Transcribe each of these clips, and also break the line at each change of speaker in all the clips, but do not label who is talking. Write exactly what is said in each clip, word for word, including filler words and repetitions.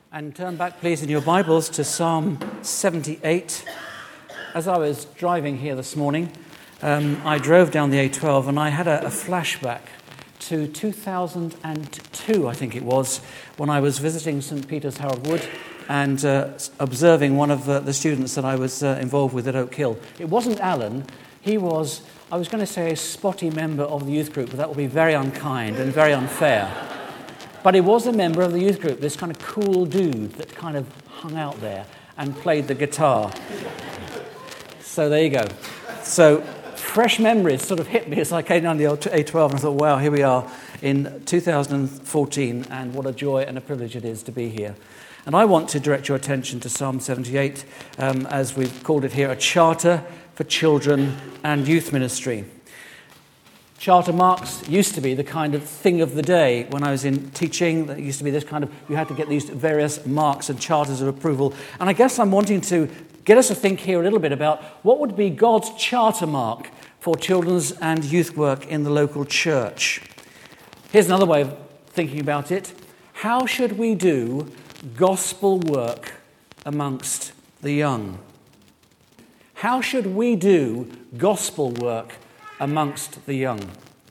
And turn back, please, in your Bibles to Psalm seventy-eight. As I was driving here this morning, um, I drove down the A twelve and I had a, a flashback to two thousand two, I think it was, when I was visiting St Peter's, Harold Wood, and uh, observing one of uh, the students that I was uh, involved with at Oak Hill. It wasn't Alan. He was, I was going to say, a spotty member of the youth group, but that would be very unkind and very unfair. But he was a member of the youth group, this kind of cool dude that kind of hung out there and played the guitar. So there you go. So fresh memories sort of hit me as I came down the A twelve and I thought, wow, here we are in two thousand fourteen, and what a joy and a privilege it is to be here. And I want to direct your attention to Psalm seventy-eight, um, as we've called it here, a charter for children and youth ministry. Charter marks used to be the kind of thing of the day when I was in teaching. There used to be this kind of, you had to get these various marks and charters of approval. And I guess I'm wanting to get us to think here a little bit about what would be God's charter mark for children's and youth work in the local church. Here's another way of thinking about it. How should we do gospel work amongst the young? How should we do gospel work amongst the young?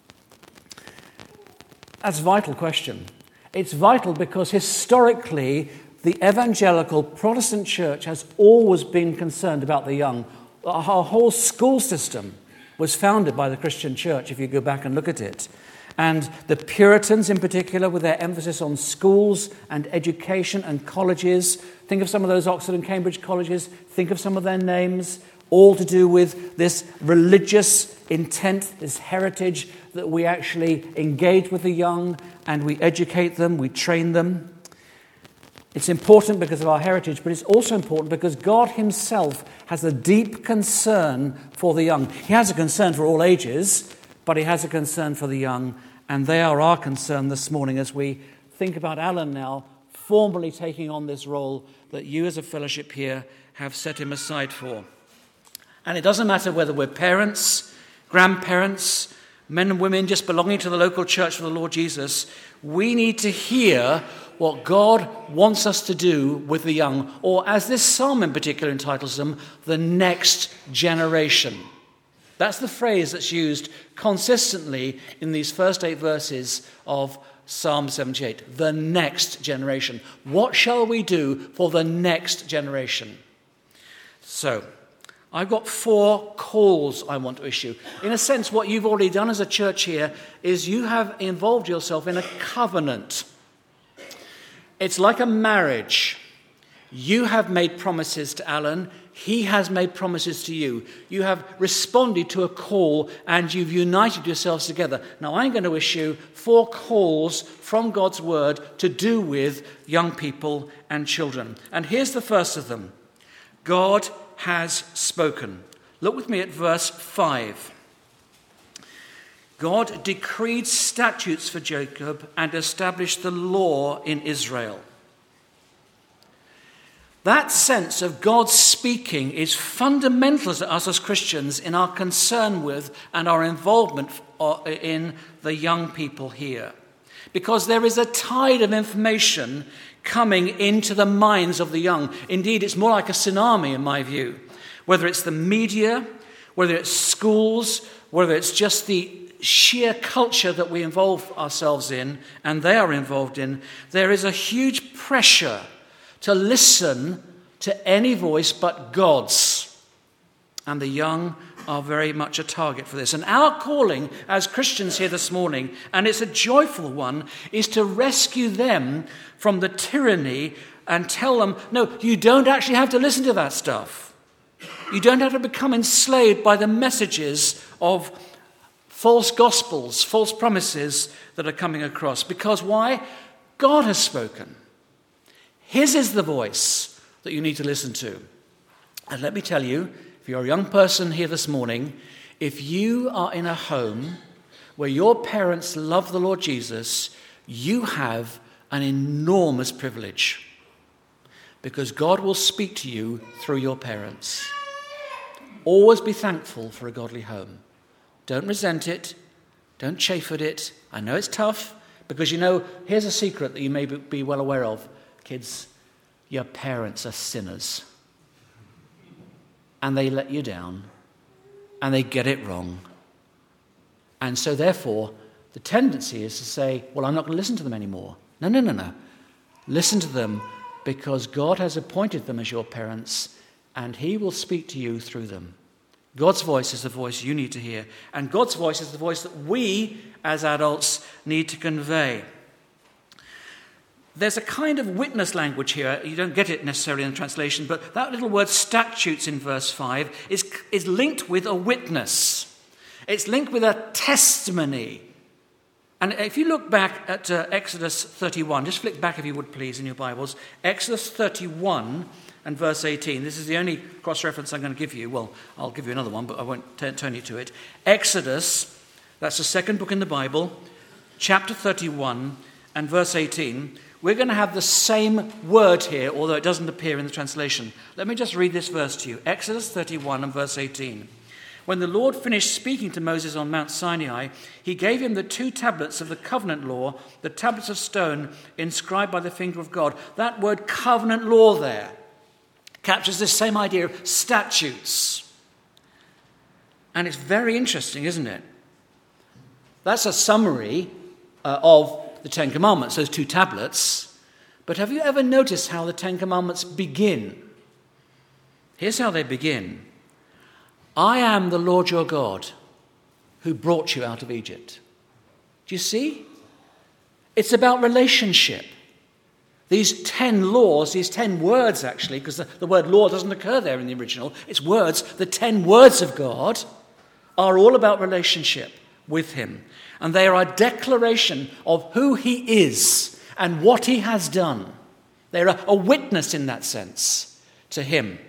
That's a vital question. It's vital because historically the evangelical Protestant church has always been concerned about the young. Our whole school system was founded by the Christian church, if you go back and look at it. And the Puritans in particular, with their emphasis on schools and education and colleges. Think of some of those Oxford and Cambridge colleges. Think of some of their names. All to do with this religious intent, this heritage that we actually engage with the young and we educate them, we train them. It's important because of our heritage, but it's also important because God himself has a deep concern for the young. He has a concern for all ages, but he has a concern for the young, and they are our concern this morning as we think about Alan now formally taking on this role that you as a fellowship here have set him aside for. And it doesn't matter whether we're parents, grandparents, men and women just belonging to the local church for the Lord Jesus, we need to hear what God wants us to do with the young, or as this psalm in particular entitles them, the next generation. That's the phrase that's used consistently in these first eight verses of Psalm seventy-eight, the next generation. What shall we do for the next generation? So, I've got four calls I want to issue. In a sense, what you've already done as a church here is you have involved yourself in a covenant. It's like a marriage. You have made promises to Alan. He has made promises to you. You have responded to a call and you've united yourselves together. Now, I'm going to issue four calls from God's word to do with young people and children. And here's the first of them. God has spoken. Look with me at verse five. God decreed statutes for Jacob and established the law in Israel. That sense of God speaking is fundamental to us as Christians in our concern with and our involvement in the young people here. Because there is a tide of information coming into the minds of the young. Indeed, it's more like a tsunami in my view. Whether it's the media, whether it's schools, whether it's just the sheer culture that we involve ourselves in and they are involved in, there is a huge pressure to listen to any voice but God's. And the young are very much a target for this. And our calling as Christians here this morning, and it's a joyful one, is to rescue them from the tyranny and tell them, no, you don't actually have to listen to that stuff. You don't have to become enslaved by the messages of false gospels, false promises that are coming across. Because why? God has spoken. His is the voice that you need to listen to. And let me tell you, if you're a young person here this morning, if you are in a home where your parents love the Lord Jesus, you have an enormous privilege. Because God will speak to you through your parents. Always be thankful for a godly home. Don't resent it. Don't chafe at it. I know it's tough because, you know, here's a secret that you may be well aware of. Kids, your parents are sinners. And they let you down. And they get it wrong. And so therefore, the tendency is to say, well, I'm not going to listen to them anymore. No, no, no, no. Listen to them because God has appointed them as your parents and he will speak to you through them. God's voice is the voice you need to hear. And God's voice is the voice that we as adults need to convey. There's a kind of witness language here. You don't get it necessarily in the translation, but that little word statutes in verse five is, is linked with a witness. It's linked with a testimony. And if you look back at uh, Exodus thirty-one, just flick back if you would please in your Bibles. Exodus thirty-one and verse eighteen. This is the only cross-reference I'm going to give you. Well, I'll give you another one, but I won't t- turn you to it. Exodus, that's the second book in the Bible, chapter thirty-one and verse eighteen. We're going to have the same word here, although it doesn't appear in the translation. Let me just read this verse to you. Exodus thirty-one and verse eighteen. When the Lord finished speaking to Moses on Mount Sinai, he gave him the two tablets of the covenant law, the tablets of stone inscribed by the finger of God. That word covenant law there captures this same idea of statutes. And it's very interesting, isn't it? That's a summary uh, of the Ten Commandments, those two tablets. But have you ever noticed how the Ten Commandments begin? Here's how they begin. I am the Lord your God who brought you out of Egypt. Do you see? It's about relationship. These ten laws, these ten words actually, because the, the word law doesn't occur there in the original, it's words, the ten words of God are all about relationship with him. And they are a declaration of who he is and what he has done. They're a, a witness in that sense to him.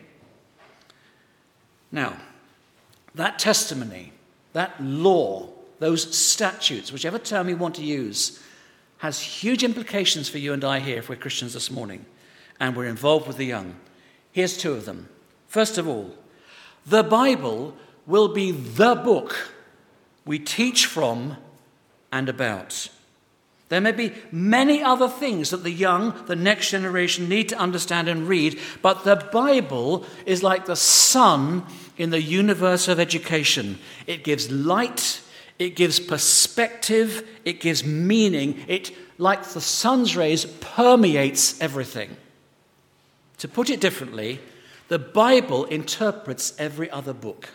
Now, that testimony, that law, those statutes, whichever term you want to use, has huge implications for you and I here if we're Christians this morning and we're involved with the young. Here's two of them. First of all, the Bible will be the book we teach from and about. There may be many other things that the young, the next generation, need to understand and read, but the Bible is like the sun in the universe of education. It gives light, it gives perspective, it gives meaning. It, like the sun's rays, permeates everything. To put it differently, the Bible interprets every other book.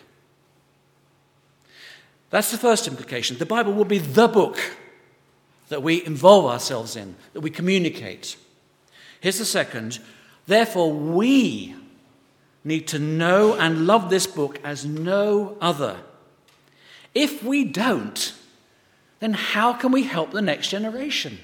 That's the first implication. The Bible will be the book that we involve ourselves in, that we communicate. Here's the second. Therefore, we need to know and love this book as no other. If we don't, then how can we help the next generation?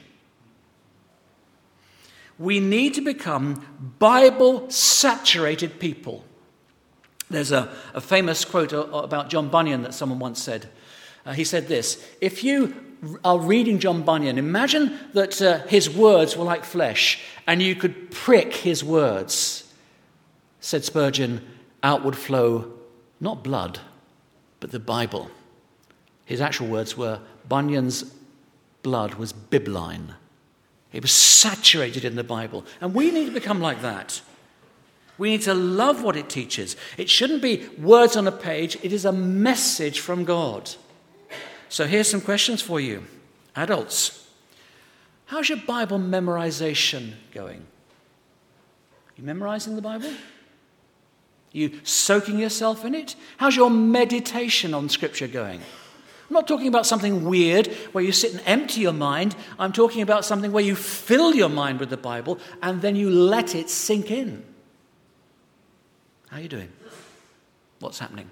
We need to become Bible-saturated people. There's a, a famous quote about John Bunyan that someone once said. Uh, he said this, if you are reading John Bunyan, imagine that uh, his words were like flesh and you could prick his words. Said Spurgeon, out would flow not blood, but the Bible. His actual words were, Bunyan's blood was bibline. It was saturated in the Bible. And we need to become like that. We need to love what it teaches. It shouldn't be words on a page. It is a message from God. So here's some questions for you. Adults, how's your Bible memorization going? You memorizing the Bible? You soaking yourself in it? How's your meditation on Scripture going? I'm not talking about something weird where you sit and empty your mind. I'm talking about something where you fill your mind with the Bible and then you let it sink in. How are you doing? What's happening?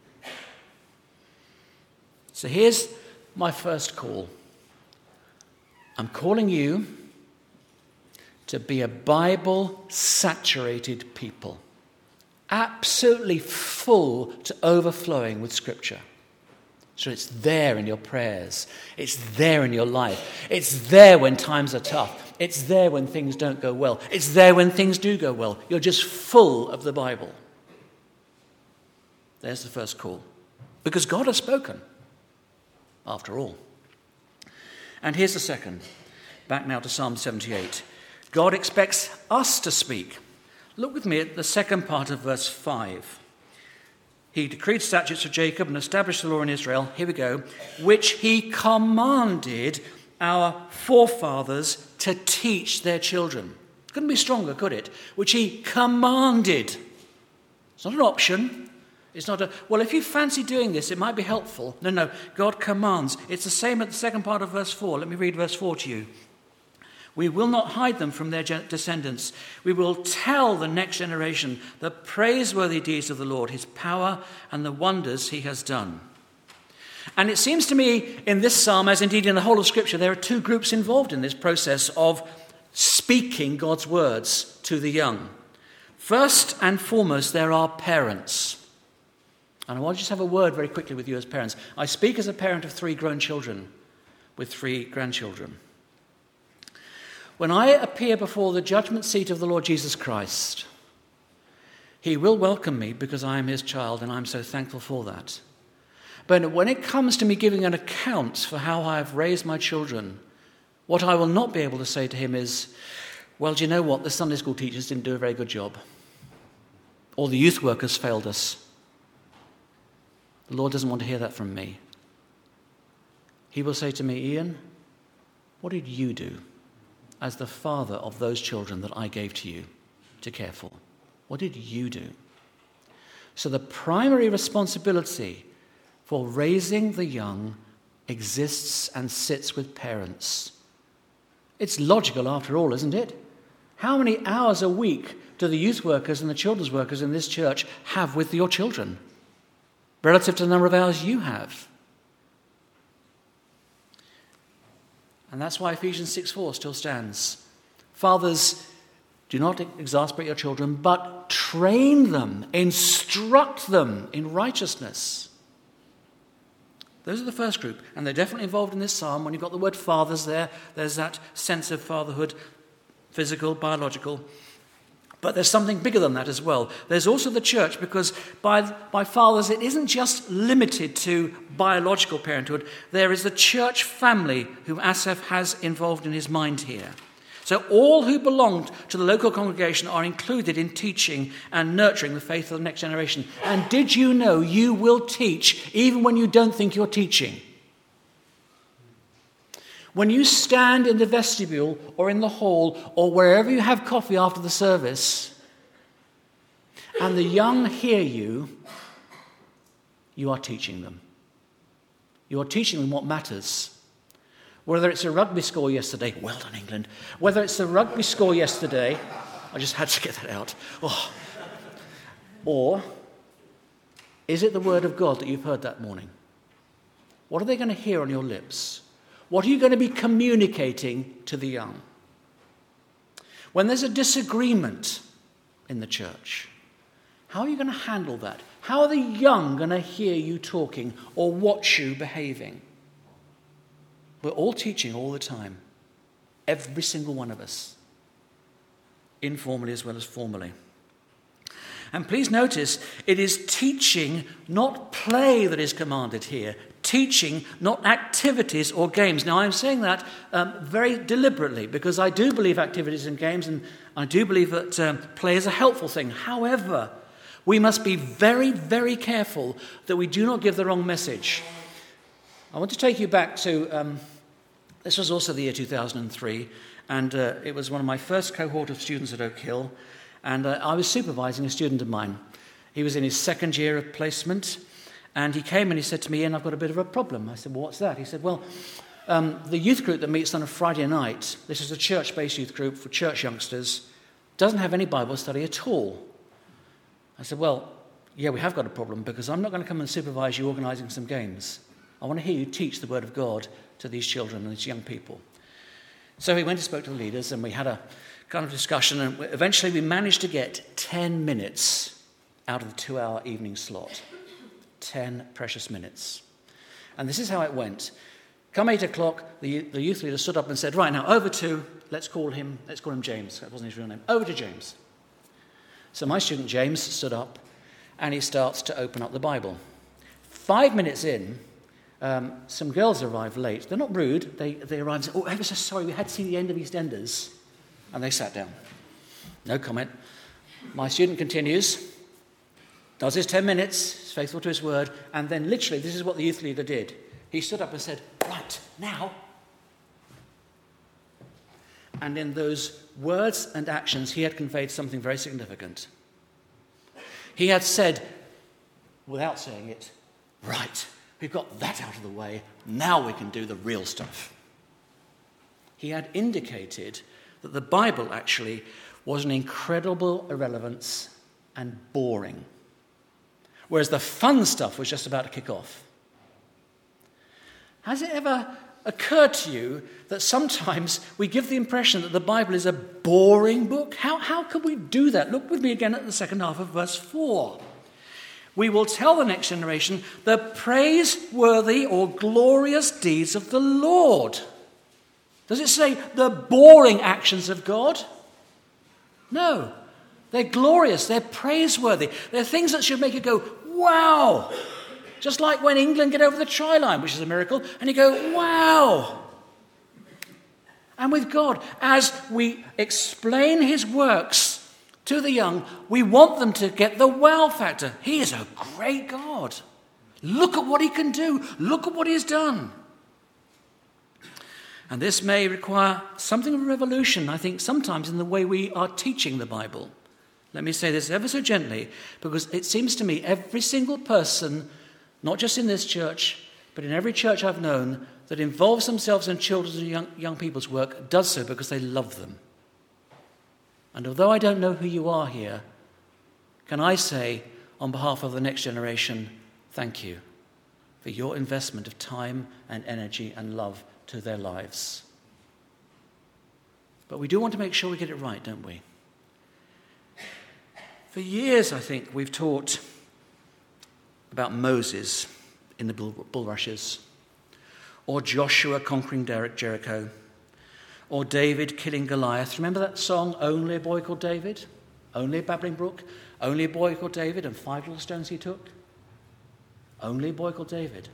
So here's my first call. I'm calling you to be a Bible-saturated people. Absolutely full to overflowing with Scripture. So it's there in your prayers. It's there in your life. It's there when times are tough. It's there when things don't go well. It's there when things do go well. You're just full of the Bible. There's the first call. Because God has spoken, after all. And here's the second. Back now to Psalm seventy-eight. God expects us to speak. Look with me at the second part of verse five. He decreed statutes for Jacob and established the law in Israel. Here we go. Which he commanded our forefathers to teach their children. Couldn't be stronger, could it? Which he commanded. It's not an option. It's not a, well, if you fancy doing this, it might be helpful. No, no, God commands. It's the same at the second part of verse four. Let me read verse four to you. We will not hide them from their descendants. We will tell the next generation the praiseworthy deeds of the Lord, his power and the wonders he has done. And it seems to me in this psalm, as indeed in the whole of Scripture, there are two groups involved in this process of speaking God's words to the young. First and foremost, there are parents. And I want to just have a word very quickly with you as parents. I speak as a parent of three grown children with three grandchildren. When I appear before the judgment seat of the Lord Jesus Christ, he will welcome me because I am his child, and I'm so thankful for that. But when it comes to me giving an account for how I have raised my children, what I will not be able to say to him is, well, do you know what? The Sunday school teachers didn't do a very good job. Or the youth workers failed us. The Lord doesn't want to hear that from me. He will say to me, Ian, what did you do as the father of those children that I gave to you to care for? What did you do? So the primary responsibility for raising the young exists and sits with parents. It's logical after all, isn't it? How many hours a week do the youth workers and the children's workers in this church have with your children relative to the number of hours you have? And that's why Ephesians six four still stands. Fathers, do not exasperate your children, but train them, instruct them in righteousness. Those are the first group, and they're definitely involved in this psalm. When you've got the word fathers there, there's that sense of fatherhood, physical, biological. But there's something bigger than that as well. There's also the church, because by, by fathers, it isn't just limited to biological parenthood. There is the church family whom Asaph has involved in his mind here. So all who belong to the local congregation are included in teaching and nurturing the faith of the next generation. And did you know you will teach even when you don't think you're teaching? When you stand in the vestibule or in the hall or wherever you have coffee after the service and the young hear you, you are teaching them. You are teaching them what matters. Whether it's a rugby score yesterday, well done England, whether it's a rugby score yesterday, I just had to get that out, oh. Or is it the word of God that you've heard that morning? What are they going to hear on your lips? What are you going to be communicating to the young? When there's a disagreement in the church, how are you going to handle that? How are the young going to hear you talking or watch you behaving? We're all teaching all the time. Every single one of us. Informally as well as formally. And please notice, it is teaching, not play, that is commanded here. Teaching, not activities or games. Now, I'm saying that um, very deliberately because I do believe activities and games, and I do believe that um, play is a helpful thing. However, we must be very, very careful that we do not give the wrong message. I want to take you back to, um, this was also the year two thousand three, and uh, it was one of my first cohort of students at Oak Hill, and uh, I was supervising a student of mine. He was in his second year of placement, and he came and he said to me, Ian, I've got a bit of a problem. I said, well, what's that? He said, well, um, the youth group that meets on a Friday night, this is a church-based youth group for church youngsters, doesn't have any Bible study at all. I said, well, yeah, we have got a problem because I'm not going to come and supervise you organising some games. I want to hear you teach the Word of God to these children and these young people. So he went and spoke to the leaders, and we had a kind of discussion, and eventually we managed to get ten minutes out of the two-hour evening slot. Ten precious minutes. And this is how it went. Come eight o'clock, the, the youth leader stood up and said, right, now over to, let's call him, let's call him James. That wasn't his real name. Over to James. So my student James stood up, and he starts to open up the Bible. Five minutes in, um, some girls arrived late. They're not rude. They, they arrived and said, oh, ever so sorry, we had to see the end of EastEnders. And they sat down. No comment. My student continues, does his ten minutes, is faithful to his word, and then literally, this is what the youth leader did. He stood up and said, right, now. And in those words and actions, he had conveyed something very significant. He had said, without saying it, right, we've got that out of the way, now we can do the real stuff. He had indicated that the Bible actually was an incredible irrelevance and boring, whereas the fun stuff was just about to kick off. Has it ever occurred to you that sometimes we give the impression that the Bible is a boring book? How, how could we do that? Look with me again at the second half of verse four. We will tell the next generation the praiseworthy or glorious deeds of the Lord. Does it say the boring actions of God? No. They're glorious. They're praiseworthy. They're things that should make you go, wow. Just like when England get over the try line, which is a miracle, and you go, wow. And with God, as we explain his works to the young, we want them to get the wow factor. He is a great God. Look at what he can do. Look at what he has done. And this may require something of a revolution, I think, sometimes in the way we are teaching the Bible. Let me say this ever so gently, because it seems to me every single person, not just in this church, but in every church I've known, that involves themselves in children's and young, young people's work, does so because they love them. And although I don't know who you are here, can I say, on behalf of the next generation, thank you for your investment of time and energy and love to their lives. But we do want to make sure we get it right, don't we? For years, I think, we've taught about Moses in the bulrushes, or Joshua conquering Jericho, or David killing Goliath. Remember that song, Only a Boy Called David? Only a babbling brook? Only a boy called David and five little stones he took? Only a boy called David.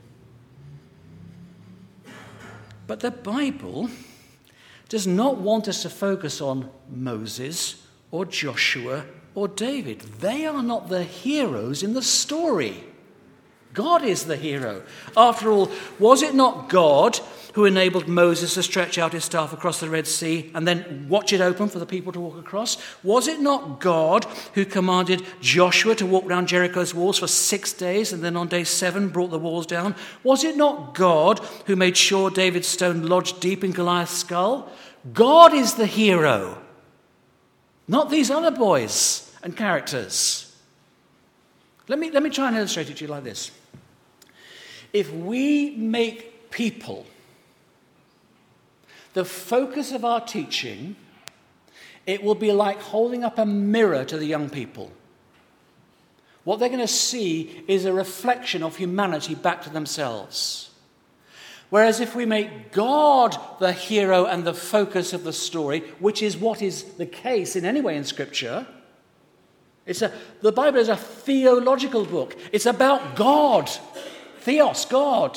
But the Bible does not want us to focus on Moses or Joshua or David. They are not the heroes in the story. God is the hero. After all, was it not God who enabled Moses to stretch out his staff across the Red Sea and then watch it open for the people to walk across? Was it not God who commanded Joshua to walk down Jericho's walls for six days and then on day seven brought the walls down? Was it not God who made sure David's stone lodged deep in Goliath's skull? God is the hero, not these other boys and characters. Let me, let me try and illustrate it to you like this. If we make people the focus of our teaching, it will be like holding up a mirror to the young people. What they're going to see is a reflection of humanity back to themselves. Whereas if we make God the hero and the focus of the story, which is what is the case in any way in Scripture, it's a, the Bible is a theological book. It's about God. Theos, God.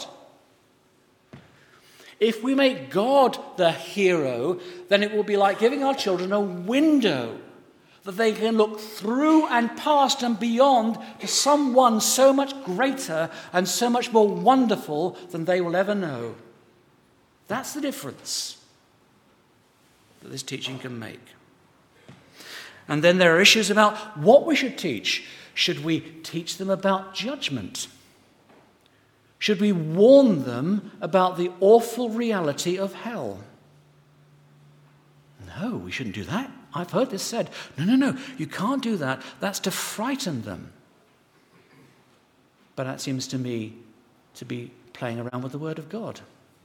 If we make God the hero, then it will be like giving our children a window that they can look through and past and beyond to someone so much greater and so much more wonderful than they will ever know. That's the difference that this teaching can make. And then there are issues about what we should teach. Should we teach them about judgment? Should we warn them about the awful reality of hell? No, we shouldn't do that. I've heard this said. No, no, no, you can't do that. That's to frighten them. But that seems to me to be playing around with the Word of God.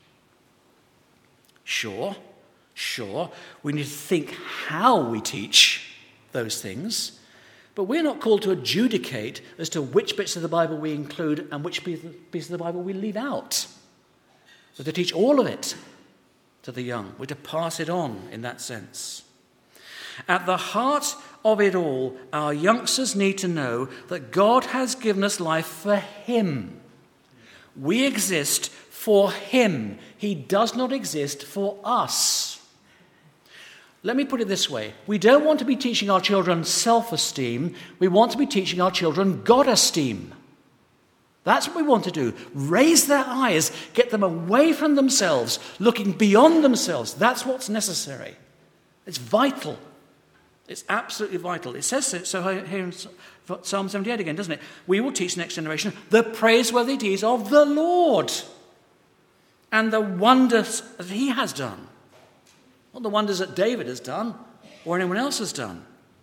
Sure, sure, we need to think how we teach those things. But we're not called to adjudicate as to which bits of the Bible we include and which pieces of the Bible we leave out. We're to teach all of it to the young. We're to pass it on in that sense. At the heart of it all, our youngsters need to know that God has given us life for him. We exist for him. He does not exist for us. Let me put it this way. We don't want to be teaching our children self-esteem. We want to be teaching our children God-esteem. That's what we want to do. Raise their eyes, get them away from themselves, looking beyond themselves. That's what's necessary. It's vital. It's absolutely vital. It says so here in Psalm seventy-eight again, doesn't it? We will teach the next generation the praiseworthy deeds of the Lord and the wonders that he has done. Not the wonders that David has done or anyone else has done.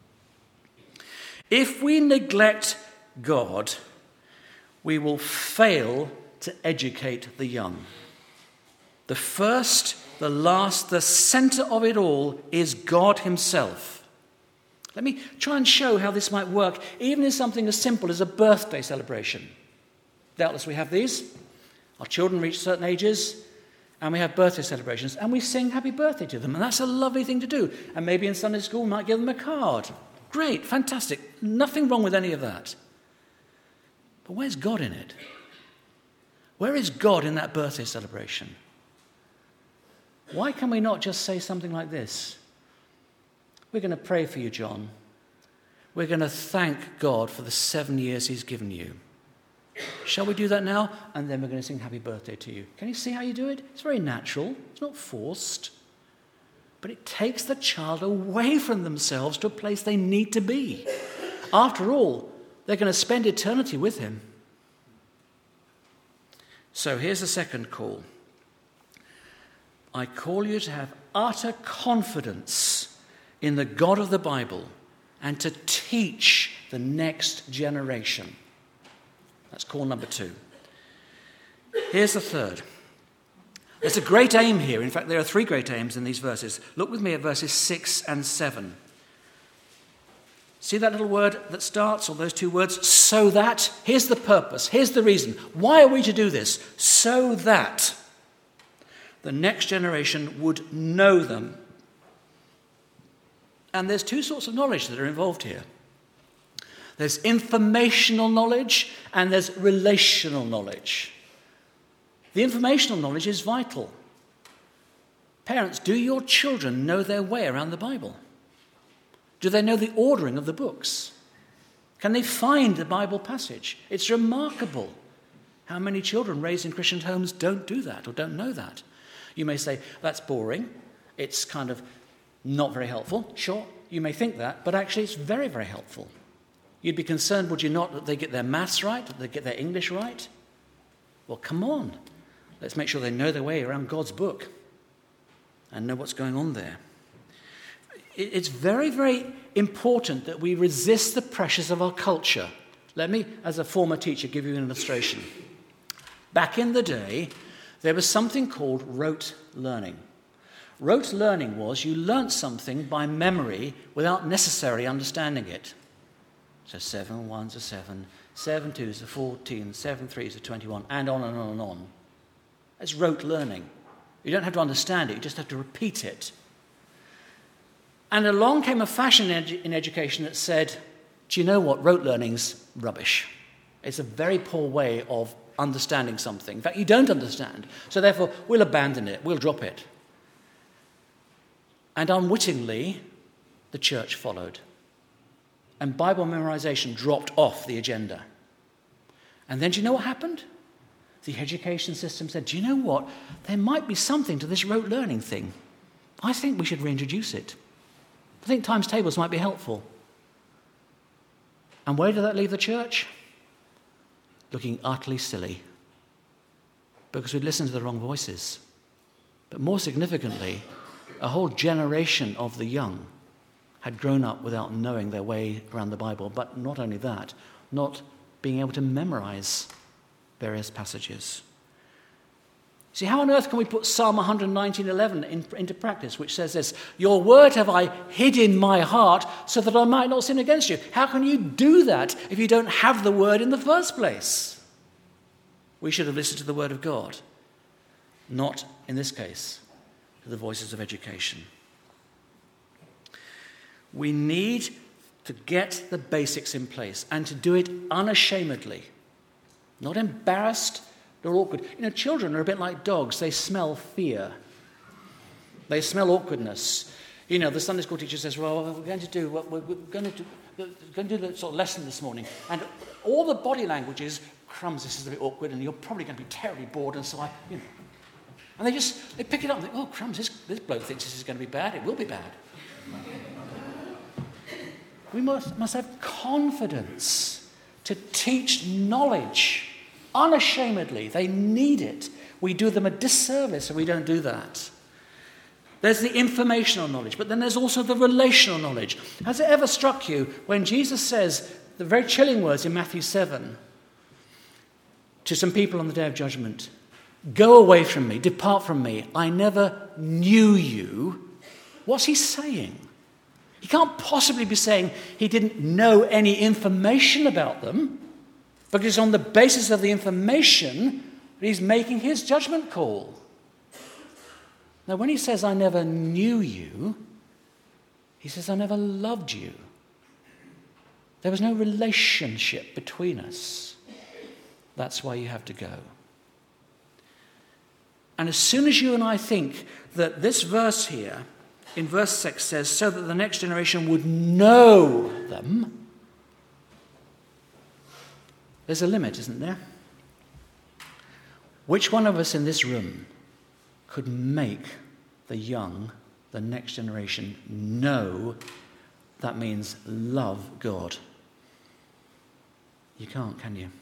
If we neglect God, we will fail to educate the young. The first, the last, the center of it all is God himself. Let me try and show how this might work, even in something as simple as a birthday celebration. Doubtless we have these. Our children reach certain ages, and we have birthday celebrations, and we sing happy birthday to them, and that's a lovely thing to do. And maybe in Sunday school we might give them a card. Great, fantastic. Nothing wrong with any of that. But where's God in it? Where is God in that birthday celebration? Why can we not just say something like this? We're going to pray for you, John. We're going to thank God for the seven years he's given you. Shall we do that now? And then we're going to sing happy birthday to you. Can you see how you do it? It's very natural. It's not forced. But it takes the child away from themselves to a place they need to be. After all, they're going to spend eternity with him. So here's the second call. I call you to have utter confidence in the God of the Bible and to teach the next generation. That's call number two. Here's the third. There's a great aim here. In fact, there are three great aims in these verses. Look with me at verses six and seven. See that little word that starts, or those two words, so that? Here's the purpose. Here's the reason. Why are we to do this? So that the next generation would know them. And there's two sorts of knowledge that are involved here. There's informational knowledge and there's relational knowledge. The informational knowledge is vital. Parents, do your children know their way around the Bible? Do they know the ordering of the books? Can they find the Bible passage? It's remarkable how many children raised in Christian homes don't do that or don't know that. You may say, that's boring. It's kind of not very helpful. Sure, you may think that, but actually it's very, very helpful. You'd be concerned, would you not, that they get their maths right, that they get their English right? Well, come on. Let's make sure they know their way around God's book and know what's going on there. It's very, very important that we resist the pressures of our culture. Let me, as a former teacher, give you an illustration. Back in the day, there was something called rote learning. Rote learning was you learnt something by memory without necessarily understanding it. So seven ones are seven, seven twos are fourteen, seven threes are twenty-one, and on and on and on. That's rote learning. You don't have to understand it, you just have to repeat it. And along came a fashion in, edu- in education that said, do you know what, rote learning's rubbish. It's a very poor way of understanding something. In fact, you don't understand. So therefore, we'll abandon it, we'll drop it. And unwittingly, the church followed. And Bible memorization dropped off the agenda. And then do you know what happened? The education system said, do you know what? There might be something to this rote learning thing. I think we should reintroduce it. I think times tables might be helpful. And where did that leave the church? Looking utterly silly. Because we'd listened to the wrong voices. But more significantly, a whole generation of the young had grown up without knowing their way around the Bible. But not only that, not being able to memorize various passages. See, how on earth can we put Psalm one nineteen eleven in, into practice, which says this, your word have I hid in my heart so that I might not sin against you? How can you do that if you don't have the word in the first place? We should have listened to the word of God, not, in this case, to the voices of education. We need to get the basics in place and to do it unashamedly, not embarrassed nor awkward. You know, children are a bit like dogs. They smell fear. They smell awkwardness. You know, the Sunday school teacher says, well, we're going to do what we're going to do, we're going to do the sort of lesson this morning. And all the body language is, crumbs, this is a bit awkward, and you're probably going to be terribly bored, and so I, you know. And they just, they pick it up and think, oh, crumbs, this, this bloke thinks this is going to be bad. It will be bad. We must, must have confidence to teach knowledge unashamedly. They need it. We do them a disservice if we don't do that. There's the informational knowledge, but then there's also the relational knowledge. Has it ever struck you when Jesus says the very chilling words in Matthew seven to some people on the day of judgment, go away from me, depart from me, I never knew you? What's he saying? He can't possibly be saying he didn't know any information about them, because it's on the basis of the information that he's making his judgment call. Now, when he says, I never knew you, he says, I never loved you. There was no relationship between us. That's why you have to go. And as soon as you and I think that this verse here, in verse six, says, so that the next generation would know them, there's a limit, isn't there? Which one of us in this room could make the young, the next generation, know that means love God? You can't, can you?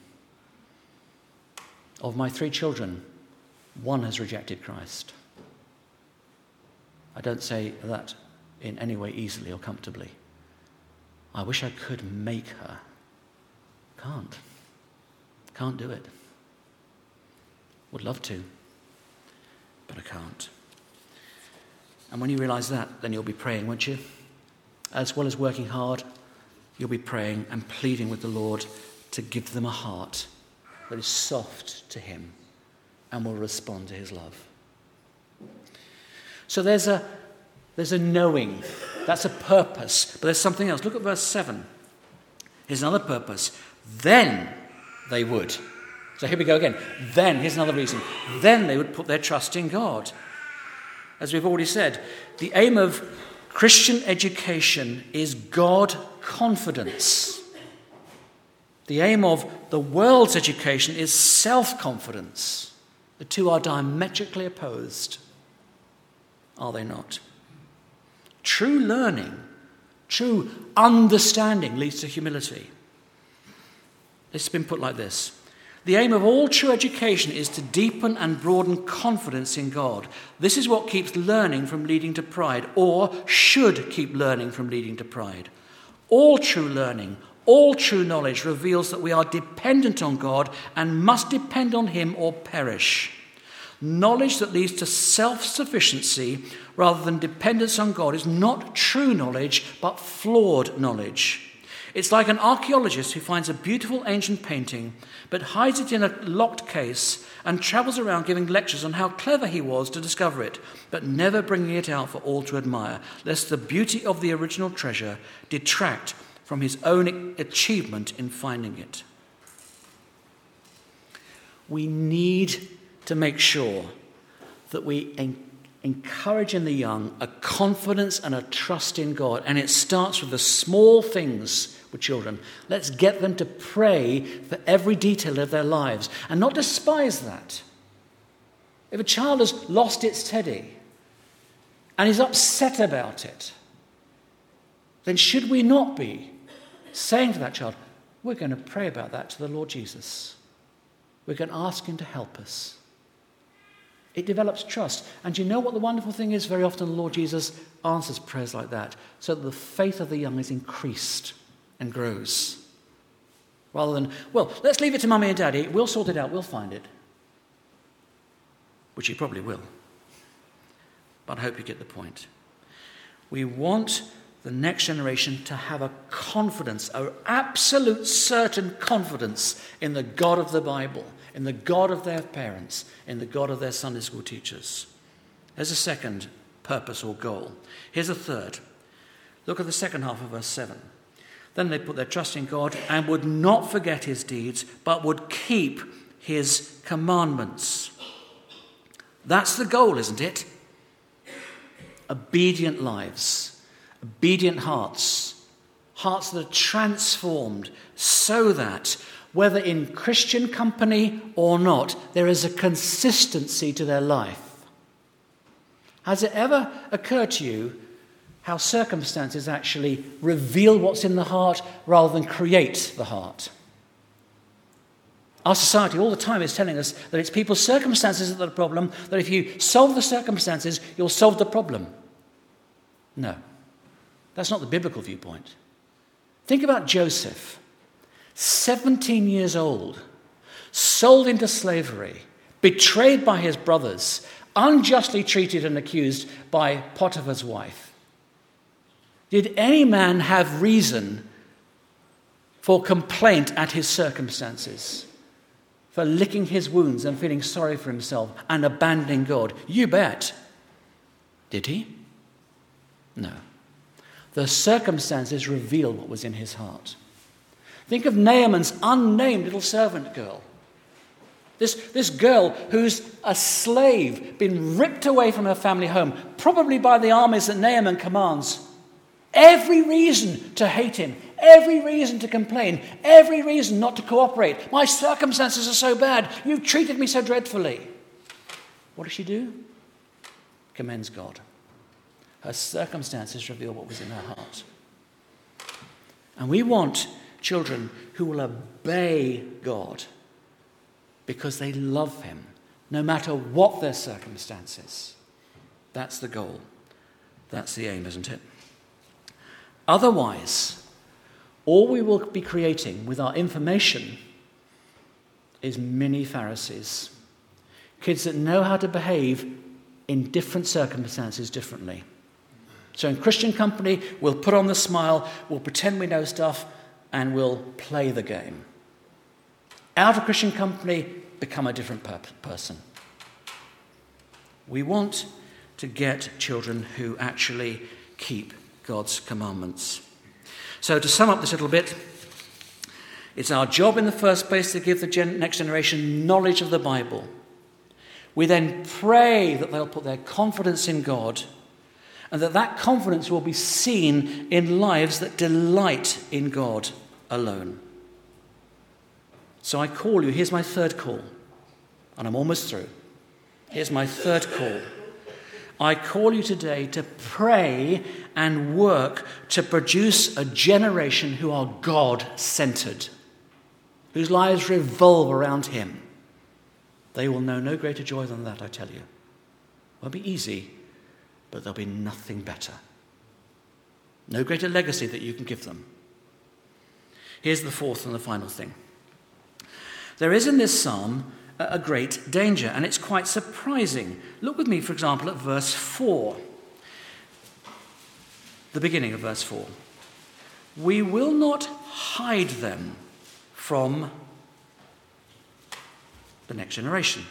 Of my three children, one has rejected Christ. I don't say that in any way easily or comfortably. I wish I could make her. Can't. Can't do it. Would love to, but I can't. And when you realize that, then you'll be praying, won't you? As well as working hard, you'll be praying and pleading with the Lord to give them a heart that is soft to him and will respond to his love. So there's a there's a knowing. That's a purpose. But there's something else. Look at verse seven. Here's another purpose. Then they would. So here we go again. Then, here's another reason. Then they would put their trust in God. As we've already said, the aim of Christian education is God confidence. The aim of the world's education is self-confidence. The two are diametrically opposed, are they not? True learning, true understanding leads to humility. It's been put like this. The aim of all true education is to deepen and broaden confidence in God. This is what keeps learning from leading to pride, or should keep learning from leading to pride. All true learning, all true knowledge reveals that we are dependent on God and must depend on him or perish. Knowledge that leads to self-sufficiency rather than dependence on God is not true knowledge, but flawed knowledge. It's like an archaeologist who finds a beautiful ancient painting but hides it in a locked case and travels around giving lectures on how clever he was to discover it, but never bringing it out for all to admire, lest the beauty of the original treasure detract from his own achievement in finding it. We need to make sure that we en- encourage in the young a confidence and a trust in God, and it starts with the small things with children. Let's get them to pray for every detail of their lives and not despise that. If a child has lost its teddy and is upset about it, then should we not be saying to that child, we're going to pray about that to the Lord Jesus. We're going to ask him to help us. It develops trust. And you know what the wonderful thing is? Very often the Lord Jesus answers prayers like that so that the faith of the young is increased and grows. Rather than, well, let's leave it to mummy and daddy. We'll sort it out. We'll find it. Which you probably will. But I hope you get the point. We want the next generation to have a confidence, an absolute certain confidence in the God of the Bible, in the God of their parents, in the God of their Sunday school teachers. There's a second purpose or goal. Here's a third. Look at the second half of verse seven. Then they put their trust in God and would not forget his deeds, but would keep his commandments. That's the goal, isn't it? obedient lives, obedient hearts, hearts that are transformed so that, whether in Christian company or not, there is a consistency to their life. Has it ever occurred to you how circumstances actually reveal what's in the heart rather than create the heart? Our society all the time is telling us that it's people's circumstances that are the problem, that if you solve the circumstances, you'll solve the problem. No, that's not the biblical viewpoint. Think about Joseph, seventeen years old, sold into slavery, betrayed by his brothers, unjustly treated and accused by Potiphar's wife. Did any man have reason for complaint at his circumstances? For licking his wounds and feeling sorry for himself and abandoning God? You bet. Did he? No. The circumstances reveal what was in his heart. Think of Naaman's unnamed little servant girl. This, this girl who's a slave, been ripped away from her family home, probably by the armies that Naaman commands. Every reason to hate him. Every reason to complain. Every reason not to cooperate. My circumstances are so bad. You've treated me so dreadfully. What does she do? Commends God. Her circumstances reveal what was in her heart. And we want children who will obey God because they love him, no matter what their circumstances. That's the goal. That's the aim, isn't it? Otherwise, all we will be creating with our information is mini Pharisees. Kids that know how to behave in different circumstances differently. So in Christian company, we'll put on the smile, we'll pretend we know stuff, and we'll play the game. Out of Christian company, become a different per- person. We want to get children who actually keep God's commandments. So to sum up this little bit, it's our job in the first place to give the gen- next generation knowledge of the Bible. We then pray that they'll put their confidence in God and that that confidence will be seen in lives that delight in God alone. So I call you, here's my third call, and I'm almost through. Here's my third call. I call you today to pray and work to produce a generation who are God-centered, whose lives revolve around him. They will know no greater joy than that, I tell you. It won't be easy, but there'll be nothing better. No greater legacy that you can give them. Here's the fourth and the final thing. There is in this psalm a great danger, and it's quite surprising. Look with me, for example, at verse four. The beginning of verse four. We will not hide them from the next generation.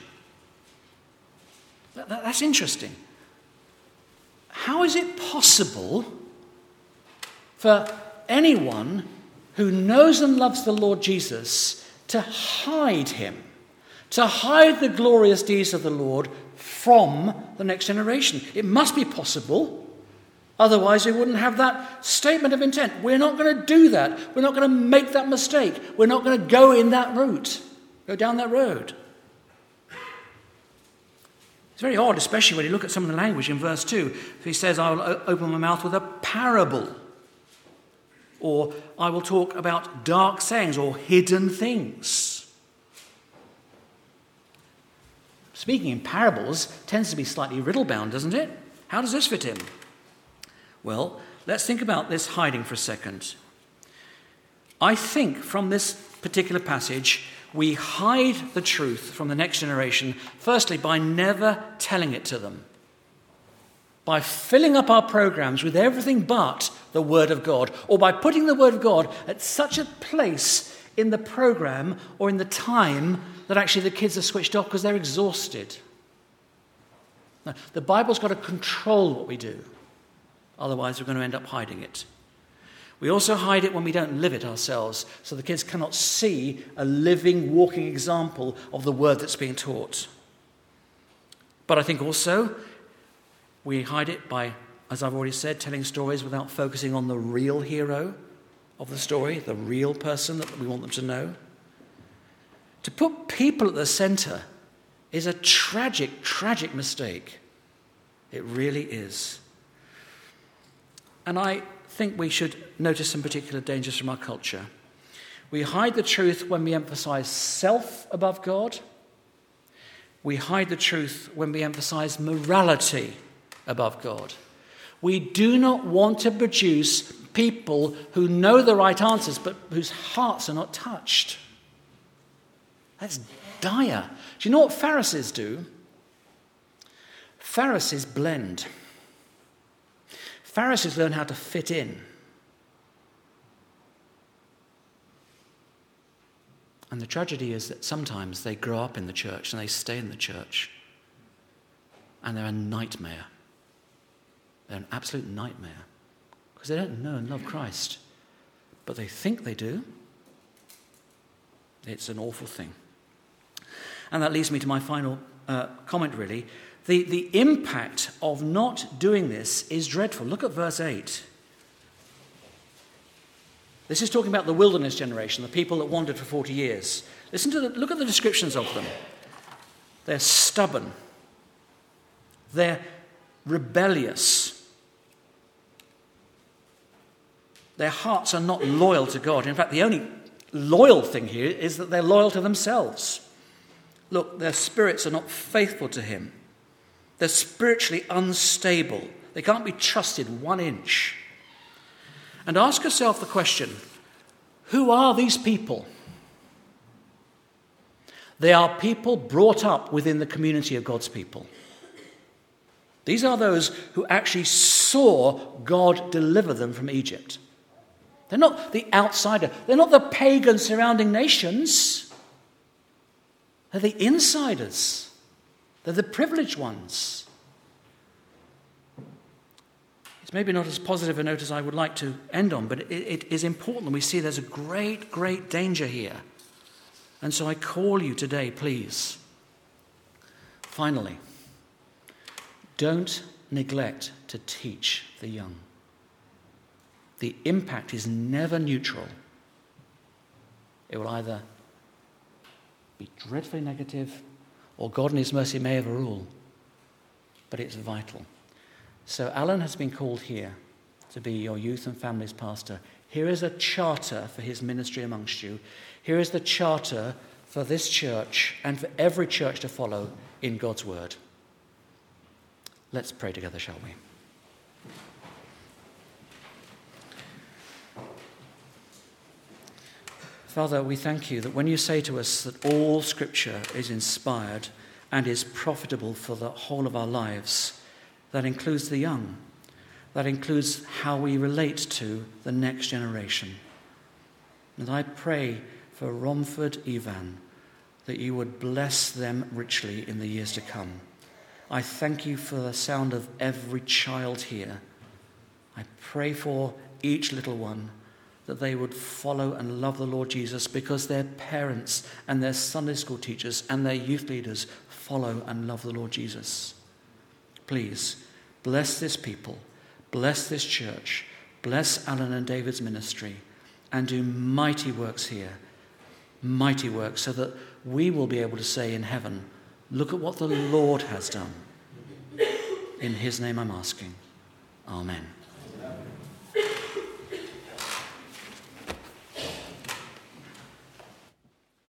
That, that, that's interesting. How is it possible for anyone who knows and loves the Lord Jesus to hide him, to hide the glorious deeds of the Lord from the next generation? It must be possible. Otherwise, we wouldn't have that statement of intent. We're not going to do that. We're not going to make that mistake. We're not going to go in that route, go down that road. It's very odd, especially when you look at some of the language in verse two. He says, I will open my mouth with a parable. Or I will talk about dark sayings or hidden things. Speaking in parables tends to be slightly riddle-bound, doesn't it? How does this fit in? Well, let's think about this hiding for a second. I think from this particular passage, we hide the truth from the next generation, firstly, by never telling it to them. By filling up our programs with everything but the Word of God, or by putting the Word of God at such a place in the program or in the time that actually the kids are switched off because they're exhausted. Now, the Bible's got to control what we do. Otherwise, we're going to end up hiding it. We also hide it when we don't live it ourselves, so the kids cannot see a living, walking example of the word that's being taught. But I think also we hide it by as I've already said, telling stories without focusing on the real hero of the story, the real person that we want them to know. To put people at the centre is a tragic, tragic mistake. It really is. And I think we should notice some particular dangers from our culture. We hide the truth when we emphasize self above God. We hide the truth when we emphasize morality above God. We do not want to produce people who know the right answers but whose hearts are not touched. That's dire. Do you know what Pharisees do? Pharisees blend. Pharisees learn how to fit in. And the tragedy is that sometimes they grow up in the church and they stay in the church. And they're a nightmare. They're an absolute nightmare. Because they don't know and love Christ. But they think they do. It's an awful thing. And that leads me to my final uh, comment, really. The, the impact of not doing this is dreadful. Look at verse eight. This is talking about the wilderness generation, the people that wandered for forty years. Listen to the, look at the descriptions of them. They're stubborn. They're rebellious. Their hearts are not loyal to God. In fact, the only loyal thing here is that they're loyal to themselves. Look, their spirits are not faithful to him. They're spiritually unstable. They can't be trusted one inch. And ask yourself the question, who are these people? They are people brought up within the community of God's people. These are those who actually saw God deliver them from Egypt. They're not the outsider. They're not the pagan surrounding nations. They're the insiders. They're the privileged ones. It's maybe not as positive a note as I would like to end on, but it, it is important that we see there's a great, great danger here. And so I call you today, please. Finally, don't neglect to teach the young. The impact is never neutral. It will either be dreadfully negative, or God in his mercy may overrule, but it's vital. So Alan has been called here to be your youth and families pastor. Here is a charter for his ministry amongst you. Here is the charter for this church and for every church to follow in God's word. Let's pray together, shall we? Father, we thank you that when you say to us that all Scripture is inspired and is profitable for the whole of our lives, that includes the young. That includes how we relate to the next generation. And I pray for Romford Evan that you would bless them richly in the years to come. I thank you for the sound of every child here. I pray for each little one that they would follow and love the Lord Jesus because their parents and their Sunday school teachers and their youth leaders follow and love the Lord Jesus. Please, bless this people, bless this church, bless Alan and David's ministry, and do mighty works here, mighty works, so that we will be able to say in heaven, look at what the Lord has done. In his name I'm asking. Amen.